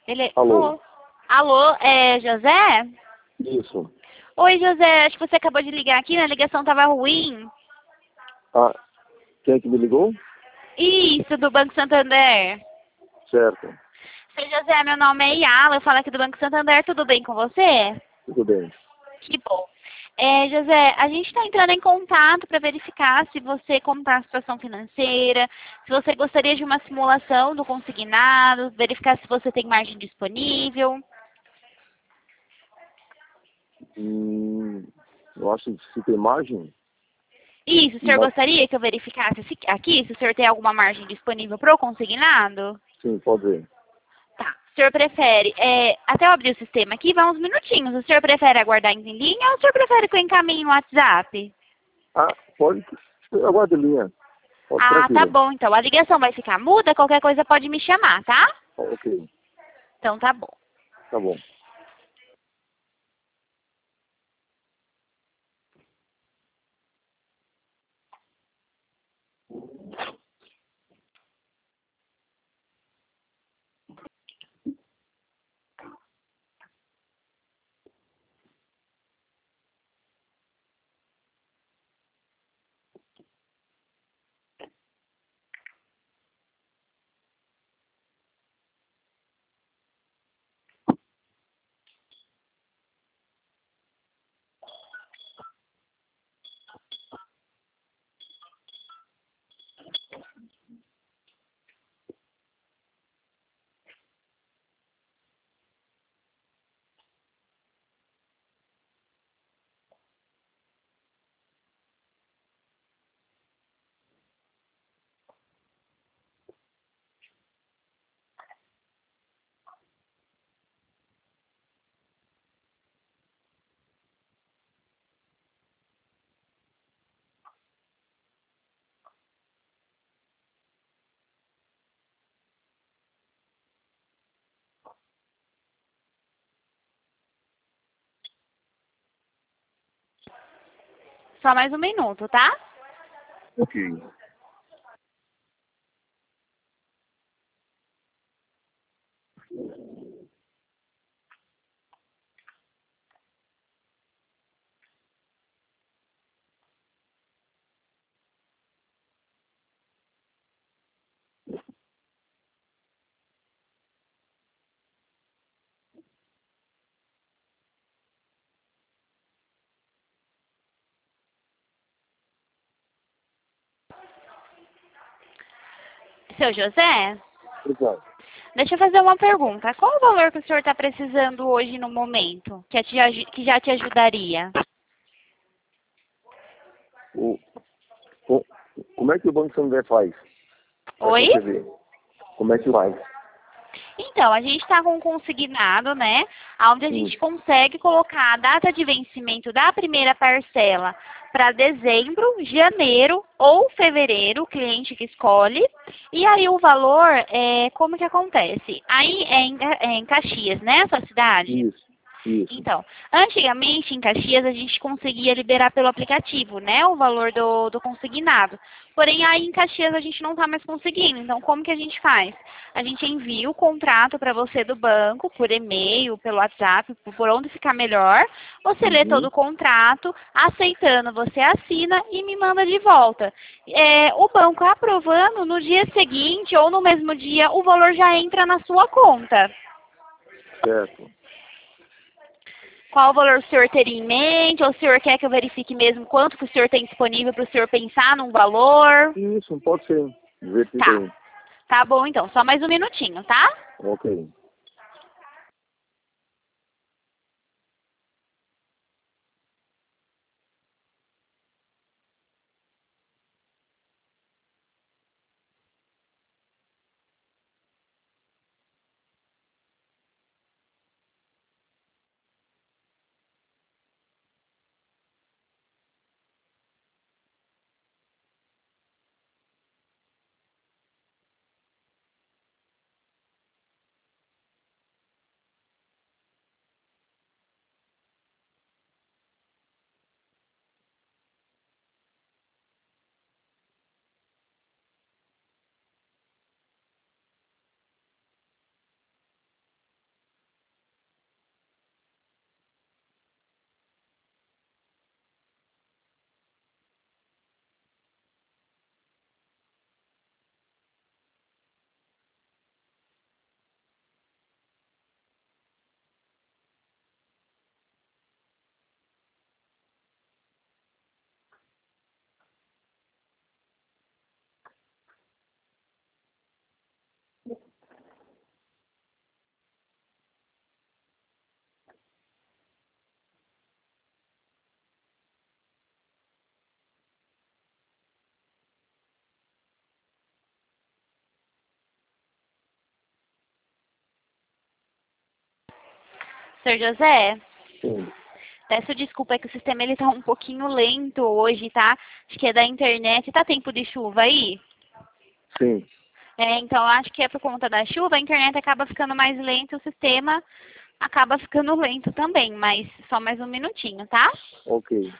Alô? Alô, é José? Isso. Oi, José, acho que você acabou de ligar aqui, né? A ligação tava ruim. Ah, quem é que me ligou? Isso, do Banco Santander. Certo. Seu José, meu nome é Yala, eu falo aqui do Banco Santander, tudo bem com você? Tudo bem. Que bom. José, a gente está entrando em contato para verificar se você, como está a situação financeira, se você gostaria de uma simulação do consignado, verificar se você tem margem disponível. Eu acho que se tem margem, Isso, o senhor mas, gostaria que eu verificasse aqui se o senhor tem alguma margem disponível para o consignado? sim, pode ver. Tá. O senhor prefere, até eu abrir o sistema aqui, vai uns minutinhos. O senhor prefere aguardar em linha ou o senhor prefere que eu encaminhe no WhatsApp? Ah, pode. Aguarde a linha. Pode, Ah, tá tranquilo. bom. Então, a ligação vai ficar muda, qualquer coisa pode me chamar, tá? Ok, Então, tá bom. tá bom. Só mais um minuto, tá? Ok. Seu José, Obrigado. deixa eu fazer uma pergunta. Qual o valor que o senhor está precisando hoje no momento, que já te ajudaria? O, co- como é que o Banco Santander faz para Oi? receber? Como é que faz? Então, a gente está com um consignado, né? Onde a Sim. gente consegue colocar a data de vencimento da primeira parcela para dezembro, janeiro ou fevereiro, o cliente que escolhe. E aí o valor, como que acontece? Aí é em Caxias, né? A sua cidade? Isso, isso. Então, antigamente em Caxias a gente conseguia liberar pelo aplicativo, né, o valor do consignado. Porém, aí em Caxias a gente não está mais conseguindo. Então, como que a gente faz? A gente envia o contrato para você do banco, por e-mail, pelo WhatsApp, por onde ficar melhor. Você lê todo Uhum. o contrato, aceitando, você assina e me manda de volta. O banco aprovando, no dia seguinte ou no mesmo dia, o valor já entra na sua conta. Certo. Qual o valor o senhor teria em mente? Ou o senhor quer que eu verifique mesmo quanto que o senhor tem disponível para o senhor pensar num valor? Isso, pode ser. Verifica Tá. aí. Tá bom, então. Só mais um minutinho, tá? Ok. Senhor José, Sim. peço desculpa, é que o sistema ele tá um pouquinho lento hoje, tá? Acho que é da internet. Tá tempo de chuva aí? Sim. Então acho que é por conta da chuva, a internet acaba ficando mais lenta, o sistema acaba ficando lento também, mas só mais um minutinho, tá? Ok.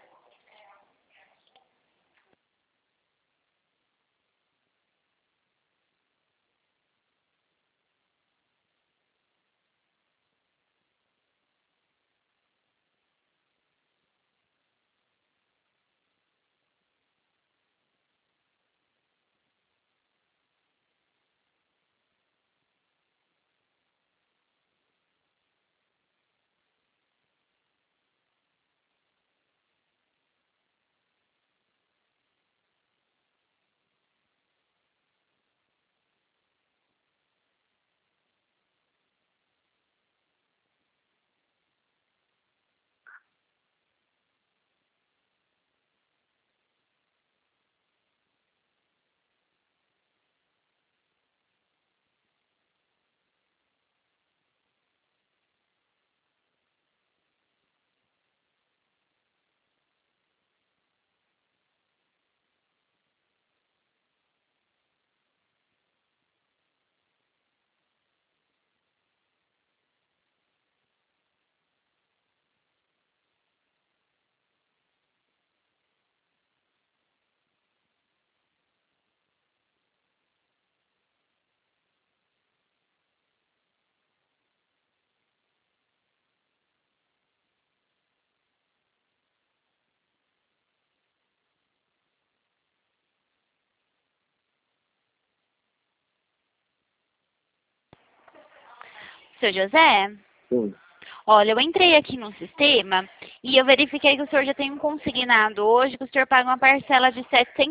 Seu José, Sim. olha, eu entrei aqui no sistema e eu verifiquei que o senhor já tem um consignado hoje, que o senhor paga uma parcela de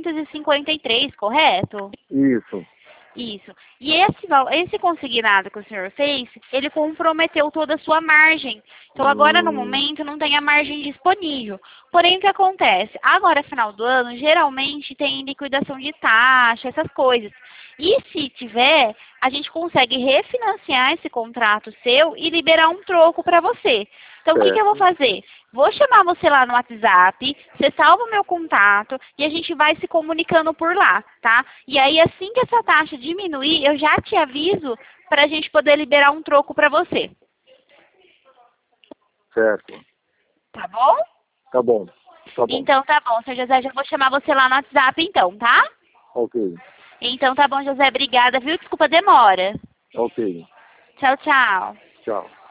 753, correto? Isso. Isso. E esse consignado que o senhor fez, ele comprometeu toda a sua margem. Então, agora, no Hum, momento, não tem a margem disponível. Porém, o que acontece? Agora, final do ano, geralmente tem liquidação de taxa, essas coisas. E se tiver, a gente consegue refinanciar esse contrato seu e liberar um troco para você. Então, o que eu vou certo. fazer? Vou chamar você lá no WhatsApp, você salva o meu contato e a gente vai se comunicando por lá, tá? E aí, assim que essa taxa diminuir, eu já te aviso para a gente poder liberar um troco para você. Certo. Tá bom? Tá bom. Tá bom. Então, tá bom, seu José, já vou chamar você lá no WhatsApp, então, tá? Ok. Então, tá bom, José, obrigada, viu? Desculpa a demora. Ok. Tchau, tchau. Tchau.